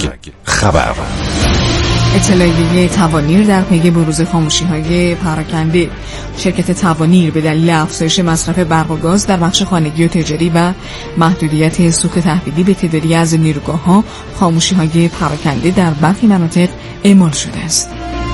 خبر. اطلاعیه توانیر در پی بروز خاموشی‌های پراکنده. شرکت توانیر به دلیل افزایش مصرف برق و گاز در بخش خانگی و تجاری و محدودیت سوخت تحویلی به تعدادی از نیروگاه‌ها خاموشی‌های پراکنده در برخی مناطق اعمال شده است.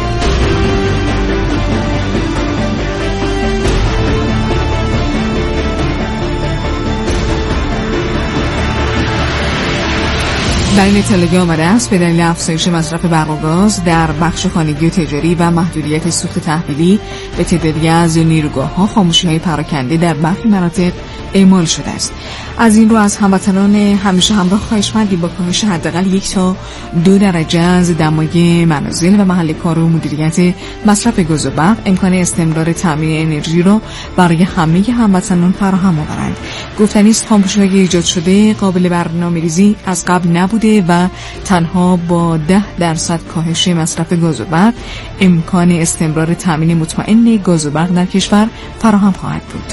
در این اطلاعیه آمده است به دلیل افزایش مصرف برق و گاز در بخش خانگی و تجاری و محدودیت سوخت تحویلی به تعدادی از نیروگاه‌ها خاموشی‌های پراکنده در برخی مناطق اعمال شده است. از این رو از هموطنان همیشه همراه خواهشمندیم با کاهش حداقل 1 تا 2 درجه از دمای منازل و محل کار و مدیریت مصرف گاز و برق امکان استمرار تامین انرژی را برای همه هموطنان فراهم آورند. گفتنی است خاموشی‌های ایجاد شده قابل برنامه‌ریزی از قبل نبوده و تنها با 10% کاهش مصرف گاز و برق امکان استمرار تامین مطمئن گاز و برق در کشور فراهم خواهد بود.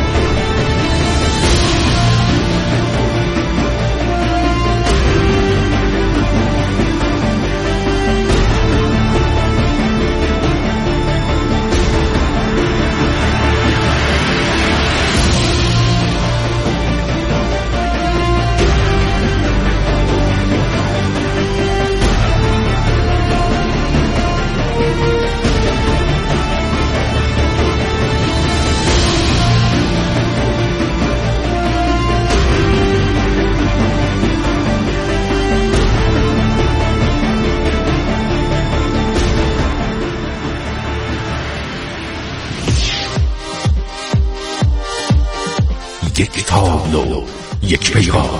یک تابلو، یک پیغام.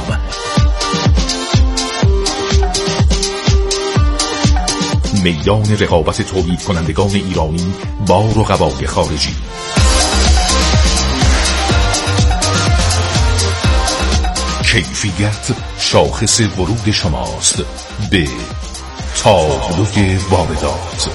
میدان رقابت تولید کنندگان ایرانی با رقبای خارجی. کیفیت شاخص ورود شماست به تابلوی واردات.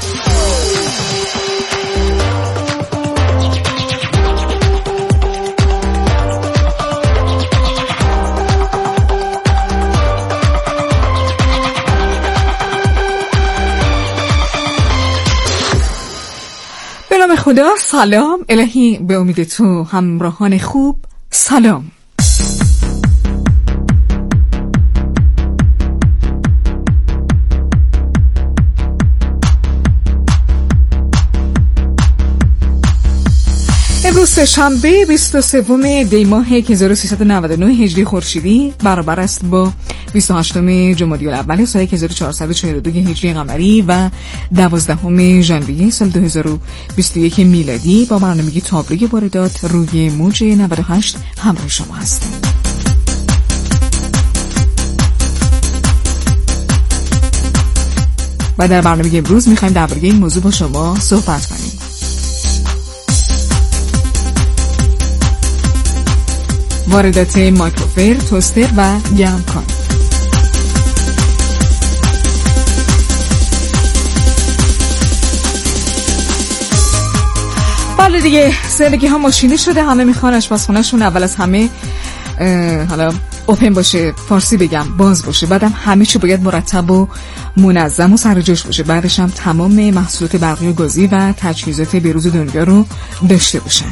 خدا سلام. الهی به امید تو همراهان خوب سلام. امروز شنبه 23 دی ماه 1399 هجری خورشیدی برابر است با 28 جمادی الاول سال 1442 هجری قمری و 12 ژانویه سال 2021 میلادی. با برنامه تابلوی واردات روی موج 98 همراه شما هستیم. و در برنامه امروز میخوایم درباره این موضوع با شما صحبت کنیم. واردات مایکروفر، توستر و گرمکن. بله دیگه، زندگی ها ماشینی شده، همه میخوان آشپزخونه‌شون اول از همه حالا اوپن باشه، فارسی بگم باز باشه، بعدم همه چی باید مرتب و منظم و سر جاش باشه، بعدش هم تمام محصولات برقی و گازی و تجهیزات بروز دنیا رو داشته باشن.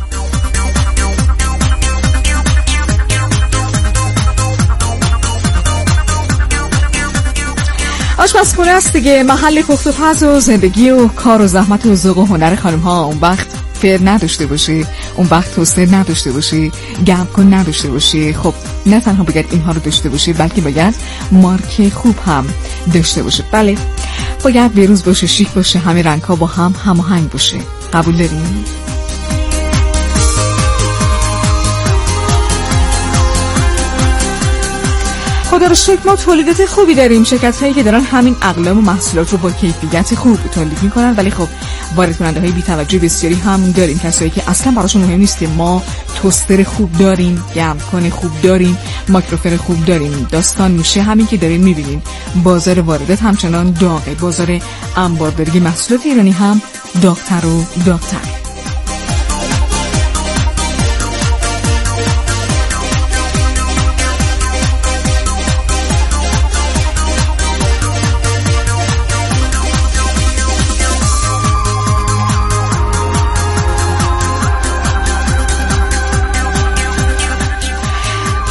آشپزخونه است دیگه، محل پخت و پز و زندگی و کار و زحمت و ذوق و هنر خانم ها. اون وقت فر نداشته باشه، اون وقت توستر نداشته باشه، گرمکن نداشته باشه، خب نه تنها باید اینها رو داشته باشه بلکه باید مارک خوب هم داشته باشه. بله، باید بروز باشه، شیک باشه، همه رنگ ها با هم هماهنگ باشه. قبول دارین؟ خدا رو شکر ما تولیدات خوبی داریم، شرکت هایی که دارن همین اقلام و محصولات رو با کیفیت خوب تولید میکنن، ولی خب وارد کننده های بی‌توجه بسیاری هم داریم، کسایی که اصلا براشون مهم نیست که ما توستر خوب داریم، گرمکن خوب داریم، مایکروفر خوب داریم. داستان میشه همین که دارین میبینین، بازار واردات همچنان داغه، بازار انبارداری محصولات ایرانی هم داغتر و داغتر.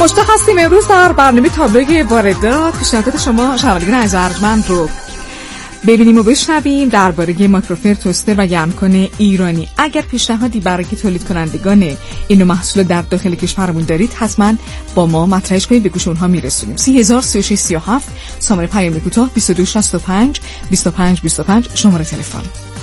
خوشحال هستیم امروز در برنامه تابلوی واردات پیشنهادات شما شنوندگان عزیز ارجمند رو ببینیم و بشنویم درباره ماکروفر توستر و گرمکن ایرانی. اگر پیشنهادی برای تولید کنندگان این محصول در داخل کشورمون دارید حتما با ما مطرحش کنید، به گوش اونها میرسونیم. 303637 شماره پیام کوتاه 2265 25 25 شماره تلفن.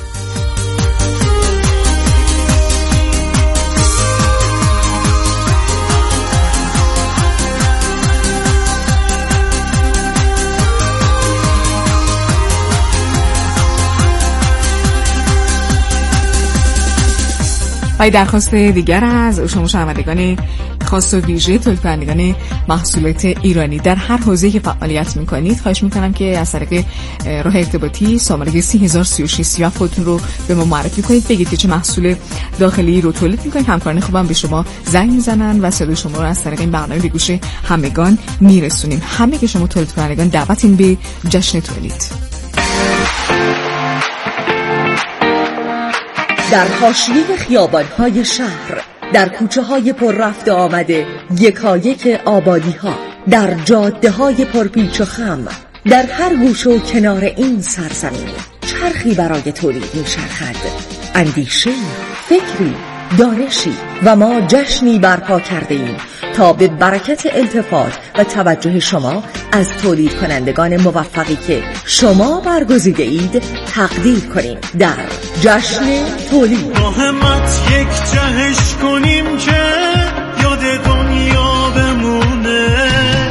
و درخواست دیگر از شما شنوندگان خاص و ویژه تولید کنندگان محصولات ایرانی در هر حوزه‌ای که فعالیت می‌کنید، خواهش می‌کنم که از طریق راه ارتباطی شماره 3036 خودتون رو به ما معرفی کنید، بگید که چه محصول داخلی رو تولید می‌کنید. همکاران خوبم به شما زنگ می‌زنن و صدای شما رو از طریق این برنامه به گوش همگان میرسونیم. همه که شما تولید کنندگان دعوتین به جشن تولید. در حاشیه خیابان‌های شهر، در کوچه‌های پر رفت و آمده یکایک آبادی‌ها، در جاده‌های پرپیچ و خم، در هر گوشه و کنار این سرزمین چرخی برای تولید می‌چرخد، اندیشه‌ای، فکری، دانشی و ما جشنی برپا کرده ایم تا به برکت التفات و توجه شما از تولید کنندگان موفقی که شما برگزیده اید تقدیر کنیم در جشن تولید. با همت یک جهش کنیم که یاد دنیا بمونه،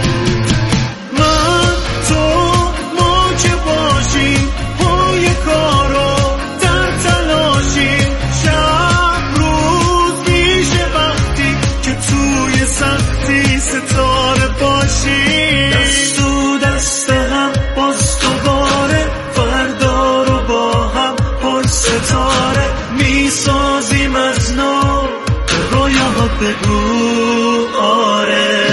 من تو ما که باشیم پای کارو در تلاشیم، شب روز میشه وقتی که توی سختی ستاره باشیم، دست تو دست هم باز دوباره فردا رو با هم پر ستاره میسازیم از نو، رویا بگو آره.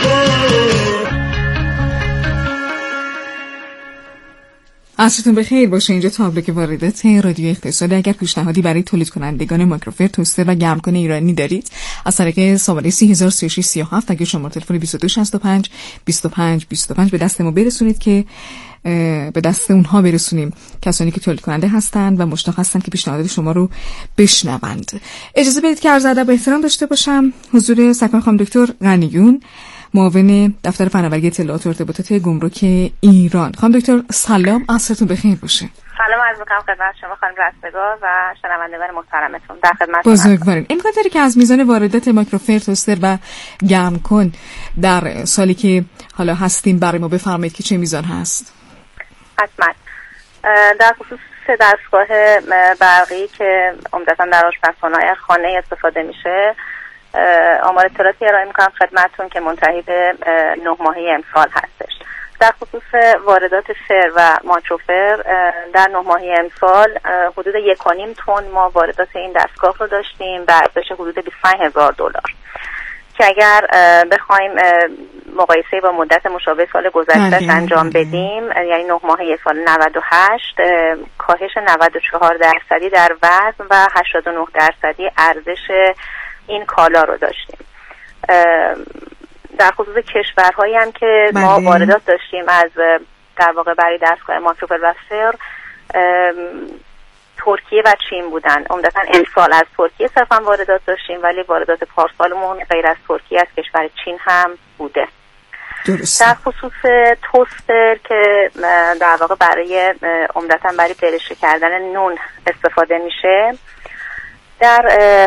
عصرتون بخیر باشه. اینجا تابلو واردات رادیو اقتصادی. اگر پیشنهادی برای تولید کنندگان ماکروفر توستر و گرمکن ایرانی دارید از طریق شماره 303637 اگر شماره تلفن 2265 25 25 به دست ما برسونید که به دست اونها برسونیم، کسانی که تولید کننده هستند و مشتاق هستند که پیشنهادات شما رو بشنوند. اجازه بدید که عرض ادب و احترام داشته باشم حضور سرکار خانم دکتر غنیون، معاون دفتر فناوری اطلاعات و ارتباطات گمرک ایران. خانم دکتر سلام، عصرتون بخیر باشه. سلام عرض می‌کنم خدمت شما خانم رستگار و شنوندگان محترمتون. در خدمت بزرگوارین. امکان داره که از میزان واردات ماکروفر توستر و گرمکن در سالی که حالا هستیم برای ما بفرمایید که چه میزان هست؟ حتما. در خصوص دستگاه برقی که عمدتاً در آشپزخانه‌های خانه استفاده میشه، آمار اطلاعاتی ارائه میکنم خدمتتون که منتهی به 9 ماهه امسال هستش. در خصوص واردات فر و ماکروفر در 9 ماهه امسال حدود 1.5 تن ما واردات این دستگاه رو داشتیم به ارزش حدود $25,000 که اگر بخوایم مقایسه با مدت مشابه سال گذشته انجام بدیم، یعنی 9 ماهه سال 98 کاهش 94% در وزن و 89% ارزش این کالا رو داشتیم. در خصوص کشورهایی هم که ما واردات داشتیم از در واقع برای دستگاه ماکروفر و فر، ترکیه و چین بودن. عمدتاً امسال از ترکیه صرفا واردات داشتیم، ولی واردات پارسالمون غیر از ترکیه از کشور چین هم بوده. درسته. در خصوص توستر که در واقع برای عمدتاً برای برشه کردن نون استفاده میشه، در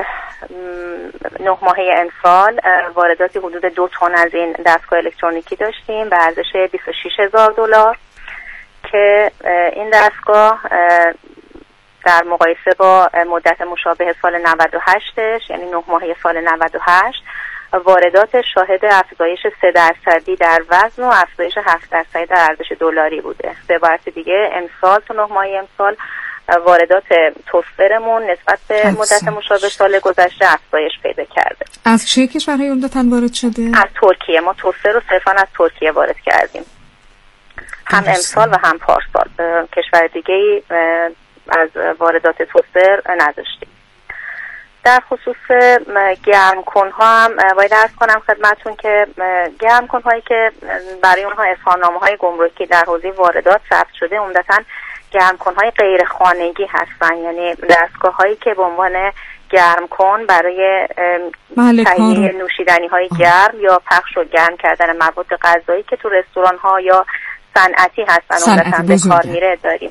9 ماهه امسال وارداتی حدود 2 تن از این دستگاه الکترونیکی داشتیم به ارزش $26,000 که این دستگاه در مقایسه با مدت مشابه سال 98ش، یعنی 9 ماهه سال 98، واردات شاهد افزایش 3% در وزن و افزایش 7% در ارزش دلاری بوده. به عبارت دیگه امسال تو 9 ماهه امسال واردات توسترمون نسبت به مدت مشابه سال گذشته افزایش پیدا کرده. از چه کشورهای عمدتاً وارد شده؟ از ترکیه. ما توستر رو صرفاً از ترکیه وارد کردیم، هم امسال و هم پارسال. کشور دیگه‌ای از واردات توستر نداشتیم. در خصوص گرمکن‌ها هم باید عرض کنم خدمتتون که گرمکن‌هایی که برای اونها اظهارنامه‌های گمرکی در حوزه واردات ثبت شده عمدتاً گرمکن‌های غیر خانگی هستن، یعنی دستگاه‌هایی که به عنوان گرمکن برای تهیه نوشیدنی‌های گرم یا پخش و گرم کردن مواد غذایی که تو رستوران‌ها یا صنعتی هستن عمدتاً به کار میره داریم.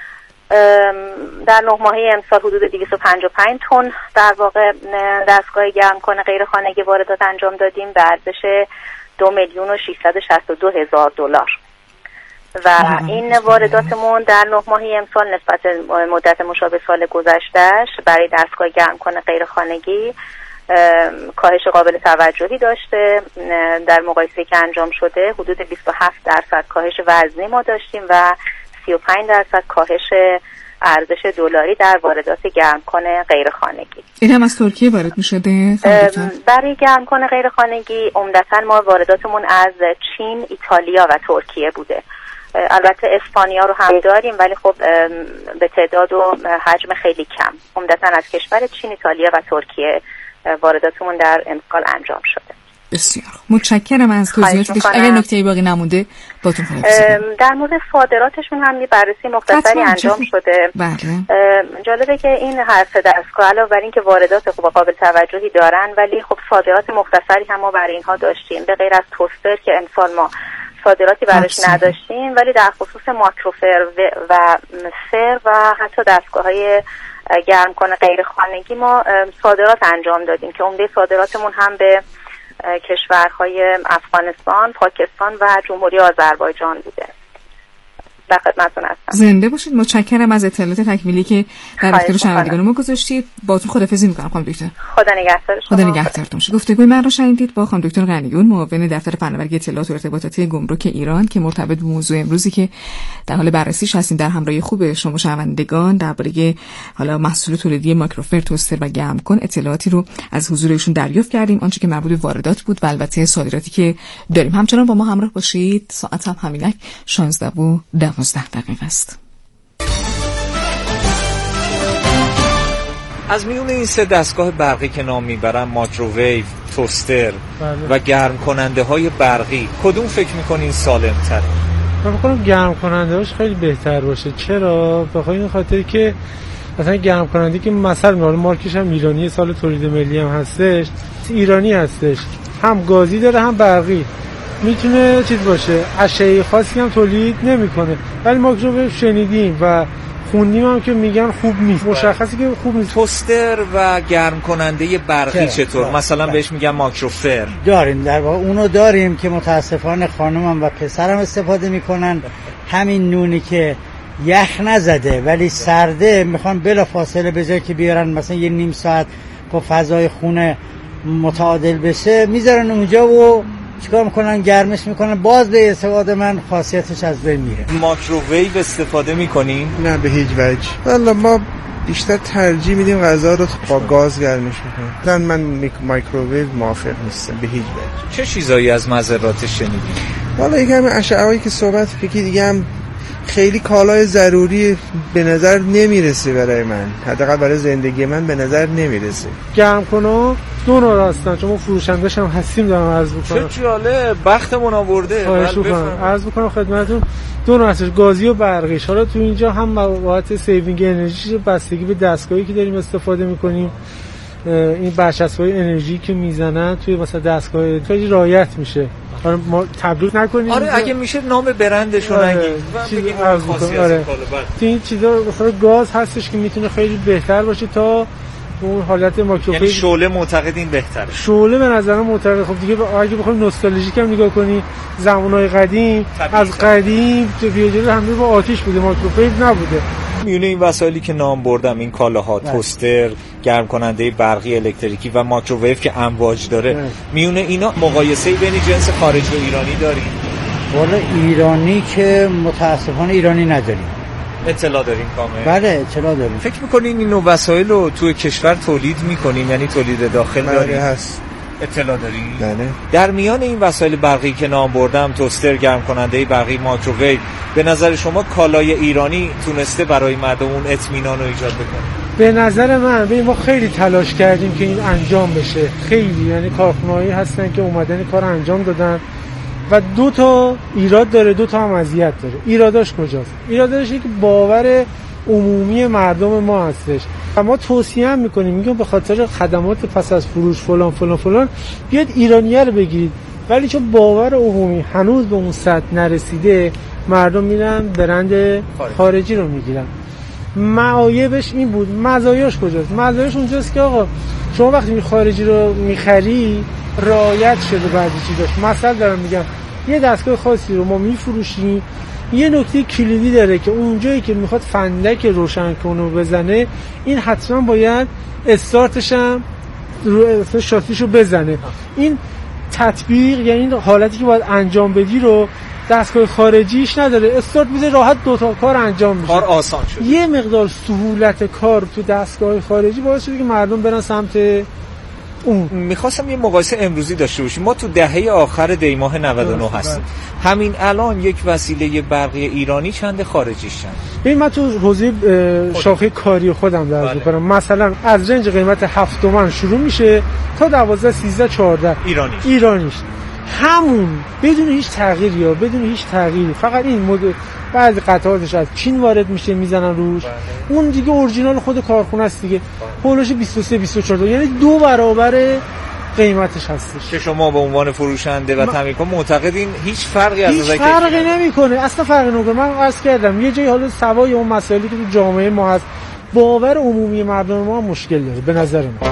در 9 ماهه امسال حدود 255 تن در واقع دستگاه گرمکن غیر خانگی واردات انجام دادیم به ارزش 2,662,000 دلار و این وارداتمون در 9 ماهه امسال نسبت مدت مشابه سال گذشتهش برای دستگاه گرمکن غیر خانگی کاهش قابل توجهی داشته. در مقایسه که انجام شده حدود 27% کاهش وزنی ما داشتیم و 35% کاهش ارزش دلاری در واردات گرمکن غیر خانگی. این هم از ترکیه وارد می‌شده؟ برای گرمکن غیر خانگی عمدتاً ما وارداتمون از چین، ایتالیا و ترکیه بوده. البته اسپانیا رو هم داریم ولی خب به تعداد و حجم خیلی کم. عمدتاً از کشور چین، ایتالیا و ترکیه وارداتمون در امسال انجام شده. بسیار متشکرم از توضیحاتش. اگر نکته‌ای باقی نمونده باتون در مورد صادراتشون هم یه بررسی مختصری انجام شده. جالبه که این هر سه دستگاه علاوه بر اینکه واردات خوب قابل توجهی دارن ولی خب صادرات مختصری هم ما برای اینها داشتیم، به غیر از توستر که امسال ما صادراتی براش نداشتیم، ولی در خصوص ماکروفر و فر و حتی دستگاه‌های گرمکن غیر خانگی ما صادرات انجام دادیم که عمده صادراتمون هم به کشورهای افغانستان، پاکستان و جمهوری آذربایجان بوده. در خدمتتون هستم. زنده باشید. متشکرم از اطلاعات تکمیلی که در اختیار شنوندگان ما گذاشتید. باهاتون خداحافظی می‌کنم خانم دکتر. خدا نگهدار شما. خدا نگهدارتون باشه. گفتگوی من رو شنیدید با خانم دکتر غنیون، معاون دفتر فناوری اطلاعات و ارتباطاتی گمرک ایران که مرتبط به موضوع امروزی که در حال بررسیش هستیم در همراهی خوب شما شنوندگان درباره حالا محصول تولیدی ماکروفر، توستر و گرمکن اطلاعاتی رو از حضور ایشون دریافت کردیم، آنچه که مربوط به واردات بود و البته صادراتی که داریم. همچنان با ما همراه باشید. ساعت هم همینک 16:12 است. از میون این سه دستگاه برقی که نام میبرم، مایکروویو، توستر و گرم کننده های برقی، کدوم فکر میکنین سالم تره؟ من فکر کنم گرم کننده هاش خیلی بهتر باشه. چرا؟ بخاطر این خاطر که مثلا گرم کننده که مثلا مارکش هم ایرانی، سال تولید ملی هم هستش، ایرانی هستش، هم گازی داره هم برقی، میتونه چیز باشه، اشعه خاصی هم تولید نمیکنه. ولی مایکروویو شنیدیم و خوندیم هم که میگن خوب نیست، مشخصی که خوب نیست. توستر و گرم کننده برقی چطور؟ مثلا بهش میگن ماکروفر. داریم، در واقع اونو داریم که متاسفانه خانمم و پسرم استفاده میکنن. همین نونی که یخ نزده ولی سرده میخوان بلافاصله به جای که بیارن مثلا یه نیم ساعت با فضای خونه متعادل بشه میذارن اونجا و چیکار میکنن؟ گرمش میکنن. باز به استفاده من خاصیتش از بین میره. مایکروویو استفاده میکنین؟ نه به هیچ وجه. والا ما بیشتر ترجیح میدیم غذا رو با گاز گرمش میکنیم. من مایکروویو موافق نیستم به هیچ وجه. چه چیزایی از مضراتش شنیدید؟ والا یکم اشعه‌ای که صحبت فکری دیگه هم خیلی کالای ضروری به نظر نمیرسه برای من، حداقل برای زندگی من به نظر نمیرسه. گرمکن‌ها دو نوع هستن، چون ما فروشنده‌ش هم هستیم. دارم عرض می‌کنم چه جالب، بختمون آورده. عرض می‌کنم خدمتتون دو نوع هستش، گازی و برقی. حالا تو اینجا هم مواد سیوینگ انرژی بستگی به دستگاهی که داریم استفاده می‌کنیم، این برچسب‌های انرژی که میزنن توی مثلا دستگاه خیلی رعایت میشه. ما تبلیغ نکنیم. آره اگه میشه نام برندش رو نگید. چیزی عرض می‌کنم. آره تو این چیزا مثلا گاز هستش که میتونه خیلی بهتر باشه تا اون حالت ماکروفیل. یعنی شعله معتقدین بهتره؟ شعله به نظر من معتقد. خب دیگه اگه بخوایم نوستالژیک هم نگاه کنی، زمانهای قدیم از قدیم جلو همه با آتش بوده، ماکروفیل نبوده. میونه این وسایلی که نام بردم، این کالاها، توستر، گرم کننده برقی الکتریکی و مایکروویو که امواج داره، میونه اینا مقایسه‌ای بین جنس خارجی و ایرانی داریم؟ والا ایرانی که متاسفانه ایرانی نداریم. اطلاع داریم کامل؟ بله اطلاع داریم. فکر می‌کنین این نوع وسایل رو توی کشور تولید می‌کنین؟ یعنی تولید داخل داریم؟ هست. اطلاع داریم؟ بله. در میان این وسایل برقی که نام بردم، توستر، گرم کننده برقی، مایکروویو، به نظر شما کالای ایرانی تونسته برای مردم اون اطمینان رو ایجاد بکنه؟ به نظر من ما خیلی تلاش کردیم که این انجام بشه، خیلی، یعنی کارخونه‌ای هستن که اومدن کار انجام دادن و 2 تا ایراد داره، 2 تا هم مزیت داره. ایراداش کجاست؟ ایراداش اینه که باور عمومی مردم ما هستش و ما توصیه هم میکنیم به خاطر خدمات پس از فروش فلان فلان فلان بیاد ایرانیه رو بگیرید، ولی چون باور عمومی هنوز به اون سطح نرسیده مردم میرن برند خارجی رو میگیرن. معایبش این بود. مزایاش کجاست؟ مزایاش اونجاست که آقا شما وقتی خارجی رو میخری رعایت شده بعضی چیزاش. مثلا دارم میگم یه دستگاه خاصی رو ما میفروشیم، یه نکته کلیدی داره که اونجایی که میخواد فندک روشن کنه بزنه این حتما باید استارتش هم رو شاسیشو بزنه. این تطبیق یعنی این حالتی که باید انجام بدی رو دستگاه خارجیش نداره، استارت میده راحت 2 تا کار انجام میشه، کار آسان شد. یه مقدار سهولت کار تو دستگاه خارجی باعث شده که مردم برن سمت اون. میخواستم یه مقایسه امروزی داشته باشیم. ما تو دهه آخر دیماه 99 هستیم. همین الان یک وسیله برقی ایرانی چند خارجیش چند؟ ببین من تو حوزه شاخه کاری خودم درس می‌کنم. مثلا از رنج قیمت 7 تومن شروع میشه تا 12 13 14 ایرانیش همون بدون هیچ تغییری یا بدون هیچ تغییری، فقط این مدل بعضی قطعاتش از چین وارد میشه میزنن روش. اون دیگه اورجینال خود کارخونه است دیگه، هولوش 23 24 یعنی 2 برابر قیمتش هستش که شما به عنوان فروشنده و تامین‌کن معتقدین هیچ فرقی از نظر فرقی نمیکنه، اصلا فرقی نمیکنه. من عرض کردم یه جایی حالا سوای اون مسائلی که تو جامعه ما هست باور عمومی مردم ما مشکل داره به نظر من.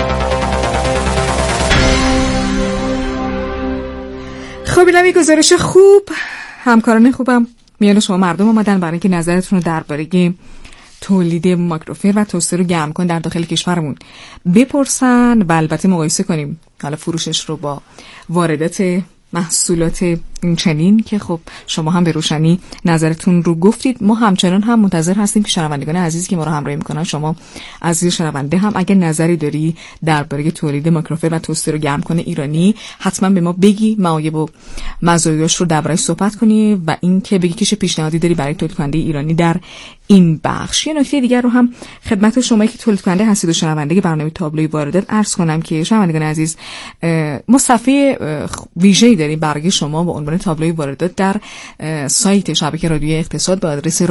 خب اینم یک گزارش خوب. همکاران خوبم میان شما مردم اومدن برای اینکه نظرتون رو درباره تولید مایکروفر و توستر رو گرم کن در داخل کشورمون بپرسن و البته مقایسه کنیم حالا فروشش رو با واردات محصولات این چنین که خب شما هم به روشنی نظرتون رو گفتید. ما همچنان هم منتظر هستیم که شنوندگان عزیزی که ما رو همراهی میکنن، شما عزیز شنونده هم اگر نظری داری درباره تولید مایکروفر و توستر رو گرم کنه ایرانی حتما به ما بگی، معایب و مزایاش رو درباره‌اش صحبت کنی و این که بگی که چه پیشنهادی داری برای تولید کننده ایرانی در این بخش. یه نکته دیگر رو هم خدمت شما که تولید کننده هستید و شنونده برنامه تابلوی واردات عرض کنم که شنوندگان عزیز ما صفحه ویژه‌ای داریم برای شما با عنوان تابلوی واردات در سایت شبکه رادیوی اقتصاد با آدرس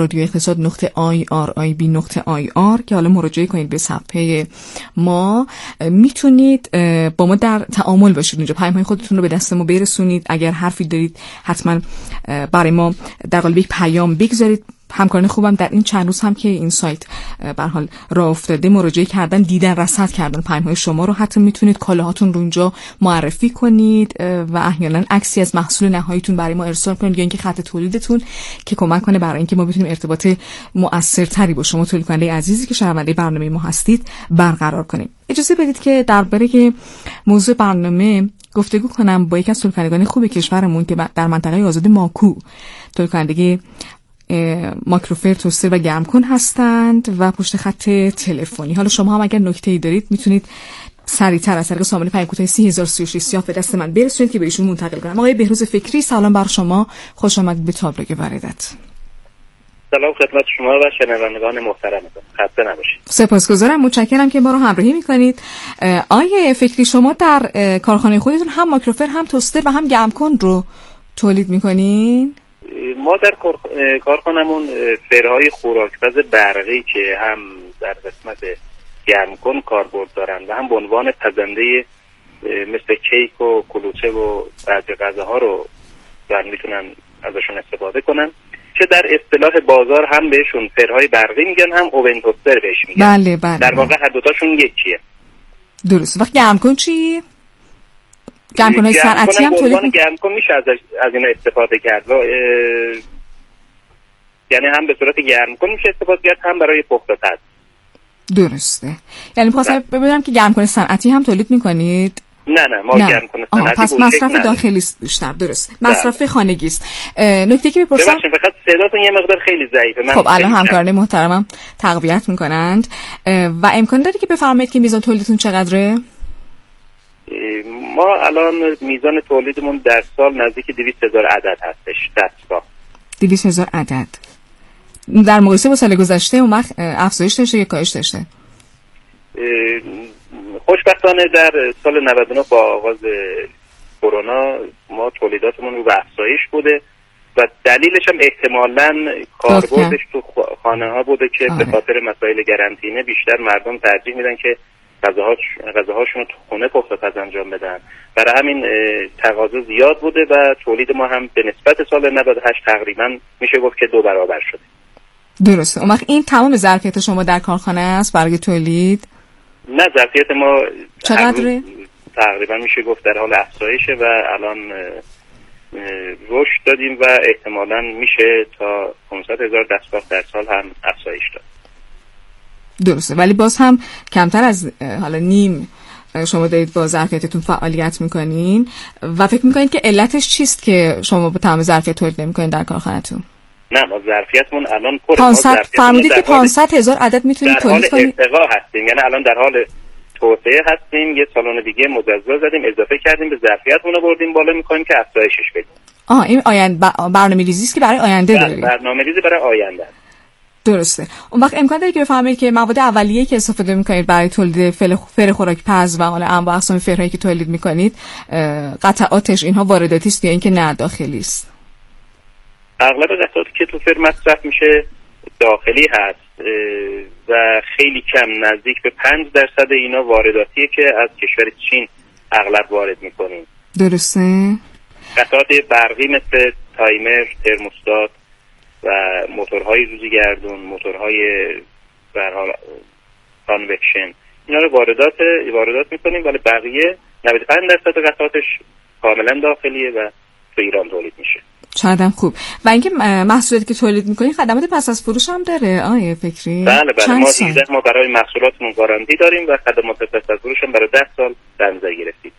radioeqtasad.irib.ir که حالا مراجعه کنید به صفحه ما. میتونید با ما در تعامل باشید، اونجا پیام‌های خودتون رو به دست ما برسونید. اگر حرفی دارید حتما برای ما در قالب یک پیام بگذارید. همکاران خوبم در این چند روز هم که این سایت به هر حال راه افتاده مراجعه کردن، دیدن، رصد کردن پیام‌های شما رو. حتی میتونید کالاهاتون رو اونجا معرفی کنید و احیانا عکسی از محصول نهاییتون برای ما ارسال کنید یا اینکه خط تولیدتون که کمک کنه برای اینکه ما بتونیم ارتباط مؤثرتری با شما تولید کننده عزیزی که شنونده برنامه ما هستید برقرار کنیم. اجازه بدید که درباره موضوع برنامه گفتگو کنم با یکی از تولید کنندگان خوب کشورمون که در منطقه آزاد ماکو تولید کننده مایکروفر، توستر و گرمکن هستند و پشت خط تلفنی. حالا شما هم اگر نکته‌ای دارید میتونید سریعتر از طریق سامانه پیام کوتاه 3036 سیاه به دست من برسونید که به ایشون منتقل کنم. آقای بهروز فکری سلام بر شما، خوش آمدید به تابلوی واردات. سلام خدمت شما و شنوندگان محترمتون، خسته نباشید. سپاسگزارم، متشکرم که ما رو همراهی میکنید. آقای فکری شما در کارخانه خودتون هم مایکروفر هم توستر و هم گرمکن رو تولید میکنین؟ ما در کارخانمون فرهای خوراکپز برقی که هم در قسمت گرمکن کاربرد دارن و هم به عنوان پزنده مثل کیک و کلوچه و بعضی غذاها رو میتونن ازشون استفاده کنن، چه در اصطلاح بازار هم بهشون فرهای برقی میگن هم اوون توستر بهش میگن. بله بله. در واقع هر دوتاشون یکیه. درست. وقت گرمکن چی؟ گرمکن‌های صنعتی هم تولید گرمکن میشه از اینا استفاده کرد و یعنی هم به صورت گرمکن میشه استفاده کرد هم برای پخت و پز. درسته. یعنی می‌خواستم ببینم که گرمکن صنعتی هم تولید می‌کنید؟ نه ما گرمکن صنعتی پس مصرف داخلی است بیشتر. درست. مصرف خانگی است. نکته که بپرسم فقط صداتون یه مقدار خیلی ضعیفه. خب الان همکاران محترمم تقویت می‌کنند و امکان داره که بفرمایید که میزان تولیدتون چقدره؟ ما الان میزان تولیدمون در سال نزدیک 200,000 عدد هستش. دستگاه 200,000 عدد. در مقایسه با سال گذشته اون وقت افزایش داشته یا کاهش داشته؟ خوشبختانه در سال 99 با آغاز کرونا ما تولیداتمون رو به افزایش بوده و دلیلش هم احتمالاً کاربردش تو خانه ها بوده که به خاطر مسائل گرانتینه بیشتر مردم ترجیح میدن که غذاهاشون رو تو خونه پخت و پز انجام بدن. برای همین تقاضا زیاد بوده و تولید ما هم به نسبت سال 98 تقریبا میشه گفت که 2 برابر شده. درسته. اون وقت این تمام ظرفیت شما در کارخانه است برای تولید؟ نه، ظرفیت ما چقدره؟ تقریبا میشه گفت در حال افزایشه و الان رشد دادیم و احتمالاً میشه تا 500,000 دستگاه در سال هم افزایش داد. درسته، ولی باز هم کمتر از حالا نیم شما دارید با ظرفیتتون فعالیت میکنین و فکر میکنید که علتش چیست که شما با تمام ظرفیت تولید نمیکنین در کارخانه‌تون؟ نه، ما ظرفیتمون الان پره. 500 فهمیدید که 500,000 عدد میتونید تولید کنید؟ در حال ارتقا هستیم، یعنی الان در حال توسعه هستیم. یه سالن دیگه مجزا زدیم، اضافه کردیم، به ظرفیتمون رو بردیم بالا، میکنیم که افزایشش بدیم. این برنامه‌ریزی است که برای آینده دارید. برنامه‌ریزی برای آینده. درسته. اون وقت امکان داره که بفهمید که مواد اولیه‌ای که استفاده می‌کنید برای تولید فر خوراک پز و حالا انواع اقسام فرهایی که تولید می‌کنید قطعاتش اینها وارداتی است یا اینکه نه داخلی است؟ اغلب قطعاتی که تو فر مصرف میشه داخلی هست و خیلی کم، نزدیک به 5% اینا وارداتیه که از کشور چین اغلب وارد می‌کنیم. درسته. قطعات برقی مثل تایمر، ترموستات و موتورهای روزگردون، موتورهای به هر حال کانوکشن، اینا رو واردات میکنیم، ولی بقیه 95% قطعاتش کاملا داخلیه و تو ایران تولید میشه. چقدر خوب. و اینکه محصولاتی که تولید میکنین خدمات پس از فروش هم داره آیه فکری؟ بله ما برای محصولاتمون گارانتی داریم و خدمات پس از فروش هم برای 10 سال در نظر گرفتیم.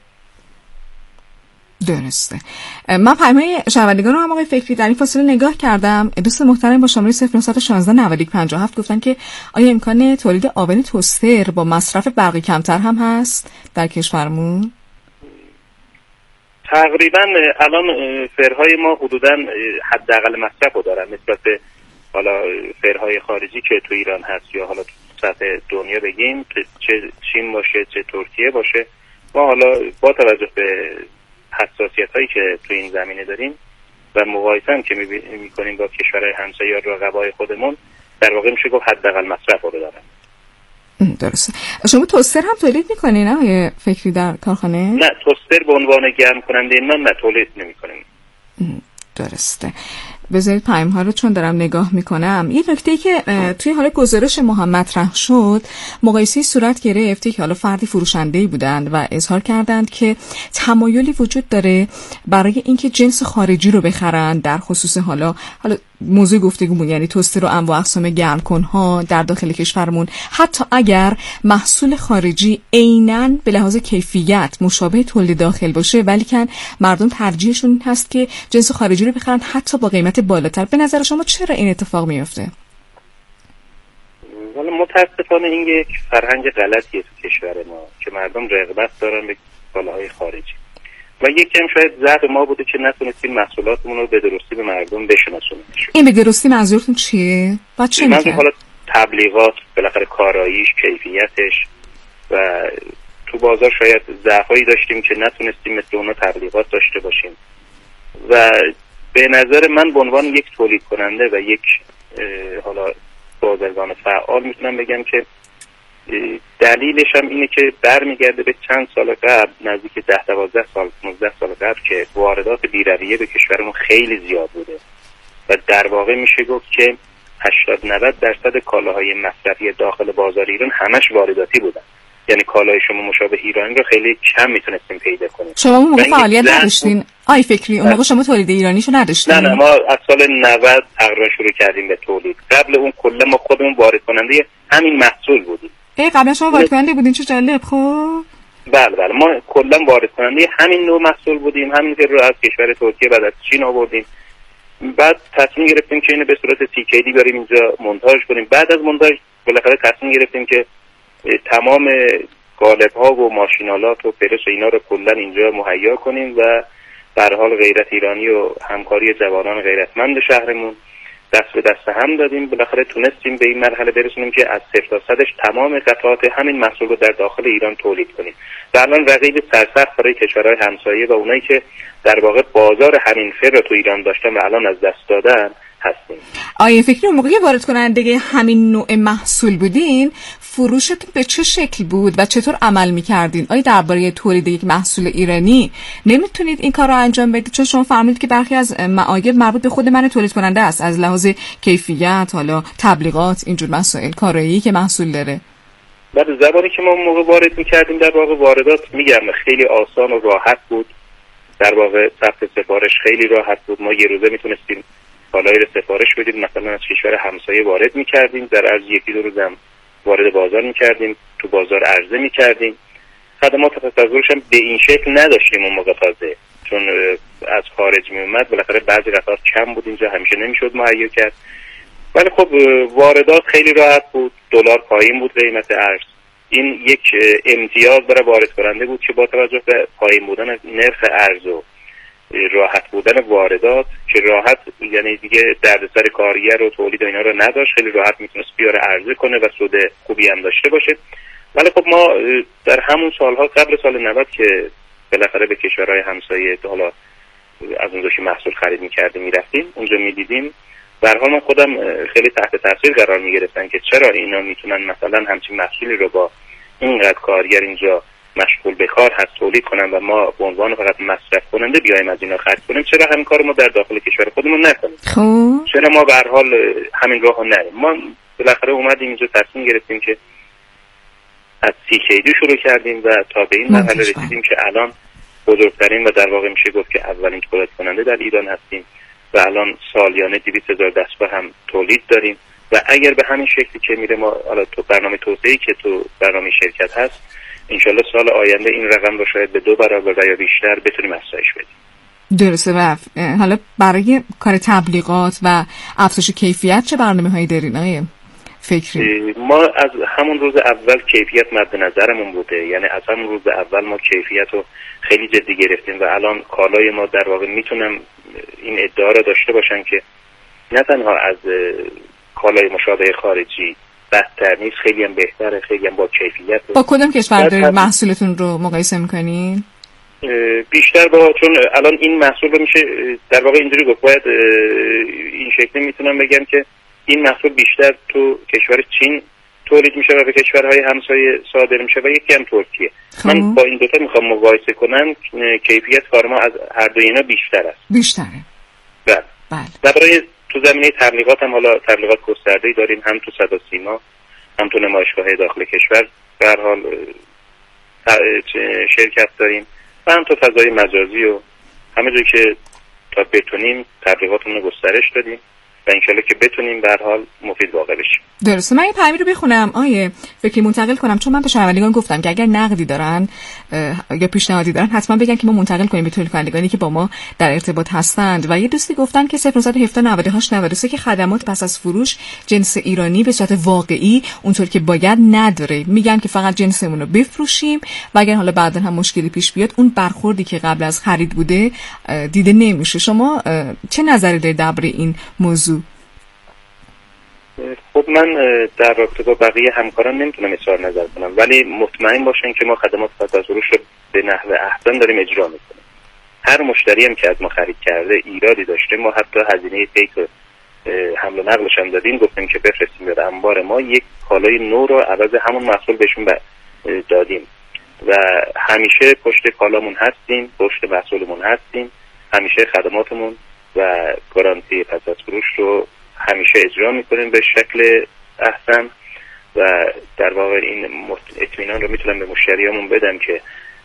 درسته. من پیام‌های شنوندگان رو هم آقای فکری در این فاصله نگاه کردم. دوست محترم با شماره 0916 9057 گفتن که آیا امکان تولید آون توستر با مصرف برقی کمتر هم هست در کشورمون؟ تقریبا الان فرهای ما حدوداً حداقل مصرف رو دارن نسبت به حالا فرهای خارجی که تو ایران هست یا حالا تو سطح دنیا بگیم، چه چین باشه چه ترکیه باشه. ما حالا با توجه به حساسیت هایی که تو این زمینه داریم و مقایسه هم که میکنیم با کشورهای همسایه یا رقبای خودمون، در واقع میشه گفت حداقل مصرف رو دارن. درسته. شما توستر هم تولید میکنین آقای فکری در کارخانه؟ نه، توستر به عنوان گرم کننده نان نه تولید نمیکنیم. درسته. بذارید پیام ها رو چون دارم نگاه میکنم. یه نکته‌ای که توی حال گزارش ما هم مطرح شد، مقایسه‌ای صورت گرفت که حالا فردی فروشنده‌ای بودند و اظهار کردند که تمایلی وجود داره برای اینکه جنس خارجی رو بخرن، در خصوص حالا موضوع گفتگومون یعنی توستر و انواع اقسام گرمکن‌ها در داخل کشورمون، حتی اگر محصول خارجی عیناً به لحاظ کیفیت مشابه تولید داخل باشه، ولی که مردم ترجیحشون این هست که جنس خارجی رو بخرن حتی با قیمت بالاتر. به نظر شما چرا این اتفاق میفته؟ والا متاسفانه این یک فرهنگ غلطیه تو کشور ما که مردم رغبت دارن به کالاهای خارجی و یک کم شاید ضعف ما بوده که نتونستیم محصولاتمون رو به درستی به مردم بشناسونیم. این به درستی منظورتون چیه؟ و چه میگه؟ حالا تبلیغات، بالاخره کاراییش، کیفیتش و تو بازار شاید ضعفایی داشتیم که نتونستیم مثل اونا تبلیغات داشته باشیم و به نظر من به عنوان یک تولید کننده و یک حالا بازرگان فعال میتونم بگم که دلیلش هم اینه که برمیگرده به چند سال قبل، نزدیک 10-12 سال 19 سال قبل که واردات بی‌رویه به کشورمون خیلی زیاد بوده و در واقع میشه گفت که 80-90% کالاهای مصرفی داخل بازار ایران همش وارداتی بودن. یعنی کالای شما مشابه ایرانی رو خیلی کم میتونستیم پیدا کنیم. شما اون موقع فعالیت نداشتین؟ آی فکری اون موقع شما تولید ایرانیشو نداشتین؟ نه ما از سال 90 تقریبا شروع کردیم به تولید. قبل اون کلا ما خودمون وارد کننده همین محصول بودیم. قبلا شما وارد کننده بودین؟ چه جالب. خب بله ما کلا وارد کننده همین نوع محصول بودیم، همین که رو از کشور ترکیه بعد از چین آوردیم. بعد تصمیم گرفتیم که اینو به صورت CKD بریم اینجا مونتاژ کنیم. بعد از مونتاژ بالاخره تصمیم گرفتیم که تمام قالب‌ها و ماشینالات و پرس و اینا رو کلا اینجا مهیا کنیم و در حال غیرت ایرانی و همکاری جوانان غیرتمند شهرمون دست به دست هم دادیم، بالاخره تونستیم به این مرحله برسونیم که از 0 تا 100 تمام قطعات همین محصول رو در داخل ایران تولید کنیم و الان رقیب سرسخت برای کشورهای همسایه و اونایی که در واقع بازار همین فر رو تو ایران داشتن و الان از دست دادن هستیم. آیا فکر اون موقعی وارد کننده همین نوع محصول بودین، فروشتون به چه شکل بود و چطور عمل می‌کردین؟ آیا درباره تولید یک محصول ایرانی نمیتونید این کار رو انجام بدید؟ چون شما فرمودید که برخی از معایب مربوط به خود من تولید کننده است، از لحاظ کیفیت، حالا تبلیغات، اینجور مسائل کارایی که محصول داره. بعد زمانی که ما موقع وارد می‌کردیم در واقع واردات میگم خیلی آسان و راحت بود. در واقع ثبت سفارش خیلی راحت بود. ما یه روزه میتونستیم کالایی رو سفارش بدیم، مثلا از کشور همسایه وارد می‌کردیم، در عرض یکی دو روز هم وارد بازار می‌کردیم، تو بازار عرضه می‌کردیم. خدمات تصورش هم به این شکل نداشتیم اون موقع تازه، چون از خارج میومد، بالاخره بعضی قطعات کم بود اینجا، همیشه نمیشد مهیا کرد. ولی خب واردات خیلی راحت بود، دلار پایین بود قیمت ارز. این یک امتیاز برای وارد کننده بود که با توجه به پایین بودن نرخ ارز و راحت بودن واردات که راحت، یعنی دیگه دردسر کارگر و تولید و اینا رو نداشت، خیلی راحت میتونست بیاره عرضه کنه و سود خوبی هم داشته باشه. ولی خب ما در همون سالها قبل سال 90 که بالاخره به کشورهای همسایه حالا از اونجا که محصول خرید می‌کردیم میرفتیم، اونجا می‌دیدیم به هر حال من خودم خیلی تحت تاثیر قرار می‌گرفتن که چرا اینا میتونن مثلا همچین محصولی رو با اینقدر کارگر اینجا مشغول به کار هست تولید کنن و ما به عنوان فقط مصرف کننده بیایم از اینا خرید کنیم، چرا همین کارو ما در داخل کشور خودمون نکنیم؟ چرا ما به هر حال همین راهو نریم؟ ما بالاخره اومدیم اینجا تصمیم گرفتیم که از CKD شروع کردیم و تا به این مرحله رسیدیم که الان بزرگترین و در واقع میشه گفت که اولین تولید کننده در ایران هستیم و الان سالیانه 200,000 دستگاه هم تولید داریم و اگر به همین شکلی که میره ما حالا تو برنامه توسعه‌ای که تو برنامه شرکت هست، انشالله سال آینده این رقم رو شاید به 2 برابر و یا بیشتر بتونیم افزایش بدیم. درسته. و حالا برای کار تبلیغات و افزایش کیفیت چه برنامه‌هایی دارین آقای فکری؟ ما از همون روز اول کیفیت مد نظرمون بوده، یعنی از همون روز اول ما کیفیت رو خیلی جدی گرفتیم و الان کالای ما در واقع میتونم این ادعا رو داشته باشن که نه تنها از کالای مشابه خارجی بدتر نیست، خیلی هم بهتره، خیلی هم با کیفیت. با کدوم کشور دارید محصولتون رو مقایسه میکنین؟ بیشتر با، چون الان این محصول رو میشه در واقع اینجوری گفت، باید این شکلی میتونم بگم که این محصول بیشتر تو کشور چین تولید میشه و به کشورهای همسایه صادر میشه و یکی هم ترکیه. من با این دوتا میخوام مقایسه کنم، کیفیت کار ما از هر دو اینا بیشتر است. بیشتره. بله. و برای تو زمینه تبلیغات هم حالا تبلیغات گسترده‌ای داریم، هم تو صدا سیما، هم تو نمایشگاه‌های داخل کشور به هر حال شرکت داریم و هم تو فضای مجازی و همه جایی که تا بتونیم تبلیغاتمون رو گسترش دادیم و انشالله که بتونیم به هر حال مفید واقع بشیم. درسته. من این پیامی رو بخونم آیه فکری منتقل کنم، چون من به شنوندگان گفتم که اگر نقدی دارن یا پیشنهادی دارن حتما بگن که ما منتقل کنیم به تولید کنندگانی که با ما در ارتباط هستند. و یه دوستی گفتن که 0917 98 93 که خدمات پس از فروش جنس ایرانی به صورت واقعی اونطور که باید نداره، میگن که فقط جنسمون رو بفروشیم و اگر حالا بعداً هم مشکلی پیش بیاد اون برخوردی که قبل از خرید بوده دیده نمیشه. شما چه نظری دارید درباره این موضوع؟ خب من در رابطه با بقیه همکاران نمیتونم اظهار نظر کنم، ولی مطمئن باشن که ما خدمات پس از فروش رو به نحو احسن داریم اجرا میکنیم. هر مشتری هم که از ما خرید کرده ایرادی داشته، ما حتی هزینه پیک حمل و نقلش هم دادیم، گفتیم که بفرستیم به انبار ما، یک کالای نو رو عوض همون محصول بهشون دادیم و همیشه پشت کالامون هستیم، پشت محصولمون هستیم، همیشه خدماتمون و گارانتی پس از فروش رو همیشه اجرا میکنیم به شکل احسن و در واقع این اطمینان رو میتونم به مشتریامون بدم که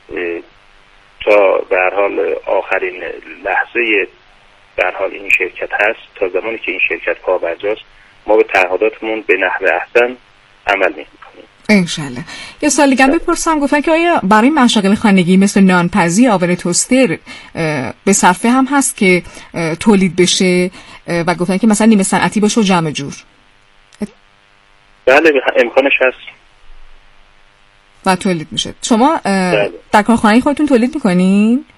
تا به هر حال آخرین لحظه به هر حال این شرکت هست، تا زمانی که این شرکت پابرجاست، ما به تعهداتمون به نحو احسن عمل میکنیم انشالله. یه سال دیگه بپرسم، گفتن که آیا برای مشاغل خانگی مثل نانپزی، آور توستر به صرفه هم هست که تولید بشه و گفتن که مثلا نیمه صنعتی باشه و جمع جور؟ بله امکانش هست و تولید میشه. شما در کارخانه خودتون تولید میکنین؟